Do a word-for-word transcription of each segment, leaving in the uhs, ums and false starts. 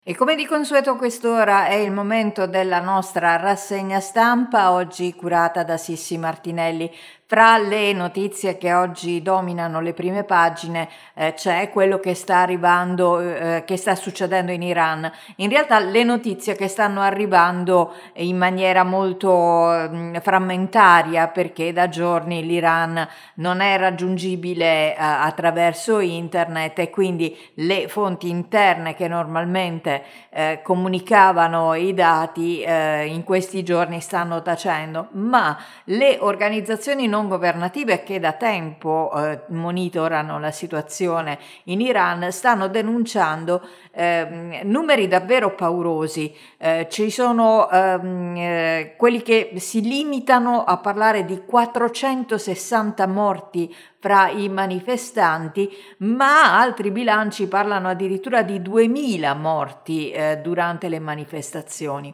E come di consueto a quest'ora è il momento della nostra rassegna stampa, oggi curata da Sissi Martinelli. Fra le notizie che oggi dominano le prime pagine eh, c'è quello che sta arrivando, eh, che sta succedendo in Iran. In realtà le notizie che stanno arrivando in maniera molto mh, frammentaria, perché da giorni l'Iran non è raggiungibile eh, attraverso internet e quindi le fonti interne che normalmente eh, comunicavano i dati eh, in questi giorni stanno tacendo, ma le organizzazioni non governative che da tempo eh, monitorano la situazione in Iran stanno denunciando eh, numeri davvero paurosi. Eh, ci sono ehm, eh, quelli che si limitano a parlare di quattrocentosessanta morti fra i manifestanti, ma altri bilanci parlano addirittura di duemila morti eh, durante le manifestazioni.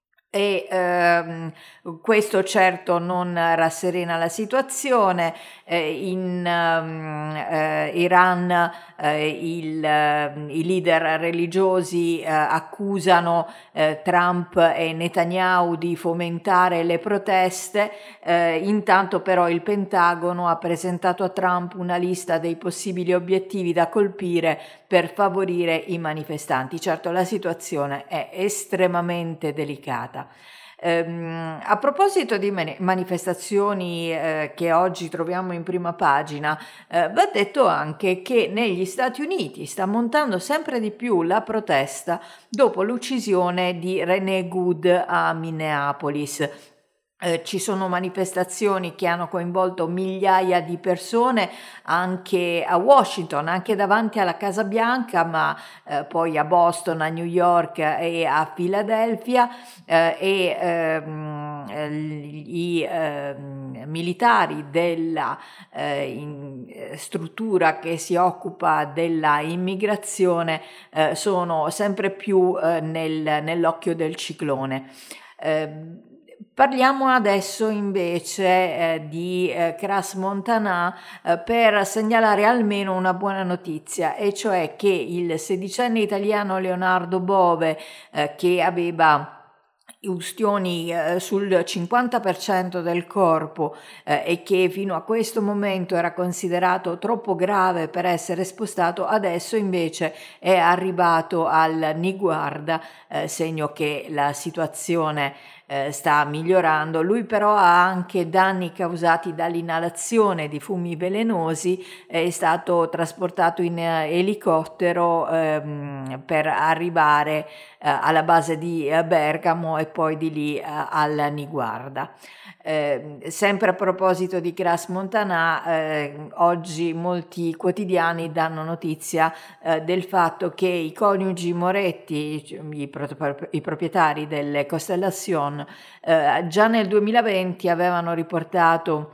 E ehm, questo certo non rasserena la situazione. Eh, in um, eh, Iran eh, il, eh, i leader religiosi eh, accusano eh, Trump e Netanyahu di fomentare le proteste, eh, intanto però il Pentagono ha presentato a Trump una lista dei possibili obiettivi da colpire per favorire i manifestanti. Certo, la situazione è estremamente delicata. Ehm, a proposito di mani- manifestazioni eh, che oggi troviamo in prima pagina, eh, va detto anche che negli Stati Uniti sta montando sempre di più la protesta dopo l'uccisione di René Good a Minneapolis. Eh, ci sono manifestazioni che hanno coinvolto migliaia di persone anche a Washington, anche davanti alla Casa Bianca, ma eh, poi a Boston, a New York e a Filadelfia eh, e ehm, i ehm, militari della eh, in, eh, struttura che si occupa della immigrazione eh, sono sempre più eh, nel, nell'occhio del ciclone. Eh, Parliamo adesso invece eh, di eh, Crans-Montana eh, per segnalare almeno una buona notizia, e cioè che il sedicenne italiano Leonardo Bove, eh, che aveva ustioni eh, sul cinquanta per cento del corpo eh, e che fino a questo momento era considerato troppo grave per essere spostato, adesso invece è arrivato al Niguarda, eh, segno che la situazione eh, sta migliorando. Lui però ha anche danni causati dall'inalazione di fumi velenosi, è stato trasportato in eh, elicottero ehm, per arrivare eh, alla base di eh, Bergamo e poi di lì eh, al Niguarda. Eh, sempre a proposito di Crans-Montana, eh, oggi molti quotidiani danno notizia eh, del fatto che i coniugi Moretti, i, pro- i proprietari delle Constellation, eh, già nel duemilaventi avevano riportato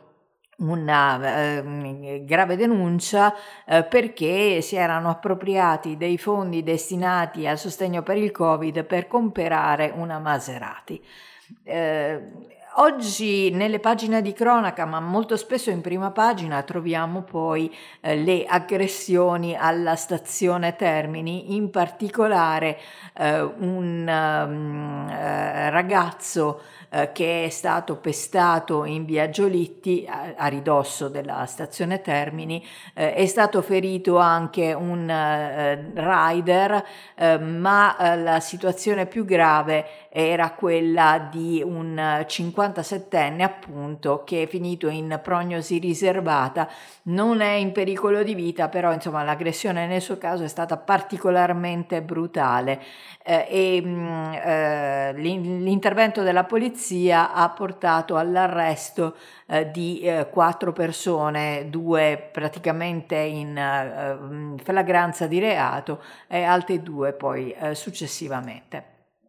una eh, grave denuncia eh, perché si erano appropriati dei fondi destinati al sostegno per il Covid per comprare una Maserati. Eh, Oggi nelle pagine di cronaca, ma molto spesso in prima pagina, troviamo poi eh, le aggressioni alla stazione Termini, in particolare eh, un um, eh, ragazzo eh, che è stato pestato in via Giolitti a, a ridosso della stazione Termini, eh, è stato ferito anche un eh, rider, eh, ma eh, la situazione più grave era quella di un cinquantasettenne appunto che è finito in prognosi riservata. Non è in pericolo di vita, però insomma l'aggressione nel suo caso è stata particolarmente brutale eh, e mh, eh, l'intervento della polizia ha portato all'arresto eh, di eh, quattro persone, due praticamente in eh, flagranza di reato e altre due poi eh, successivamente.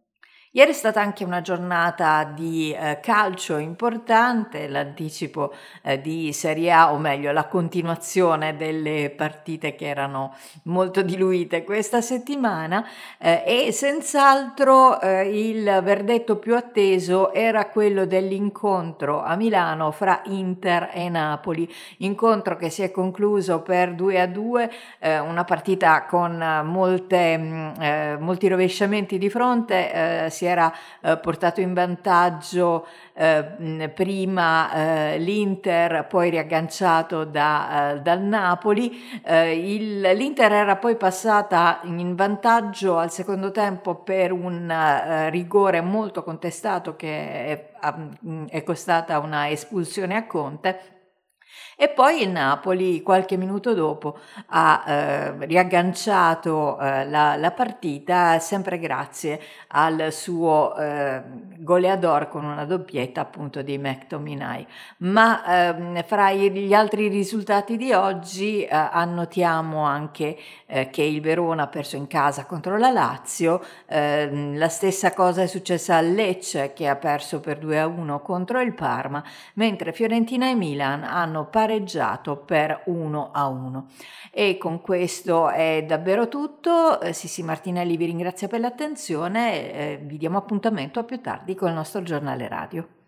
Ieri è stata anche una giornata di eh, calcio importante, l'anticipo eh, di Serie A, o meglio la continuazione delle partite che erano molto diluite questa settimana, eh, e senz'altro eh, il verdetto più atteso era quello dell'incontro a Milano fra Inter e Napoli, incontro che si è concluso per due a due, eh, una partita con eh, molte, mh, eh, molti rovesciamenti di fronte. eh, si era eh, portato in vantaggio eh, mh, prima eh, l'Inter, poi riagganciato da, eh, dal Napoli. Eh, il, L'Inter era poi passata in vantaggio al secondo tempo per un eh, rigore molto contestato che è, è costata una espulsione a Conte. E poi il Napoli qualche minuto dopo ha eh, riagganciato eh, la, la partita, sempre grazie al suo eh, goleador con una doppietta appunto di McTominay. Ma ehm, fra i- gli altri risultati di oggi eh, annotiamo anche eh, che il Verona ha perso in casa contro la Lazio. Ehm, la stessa cosa è successa al Lecce, che ha perso per due a uno contro il Parma, mentre Fiorentina e Milan hanno pareggiato per uno a uno. E con questo è davvero tutto. Eh, Sissi Martinelli vi ringrazia per l'attenzione e eh, vi diamo appuntamento a più tardi con il nostro giornale radio.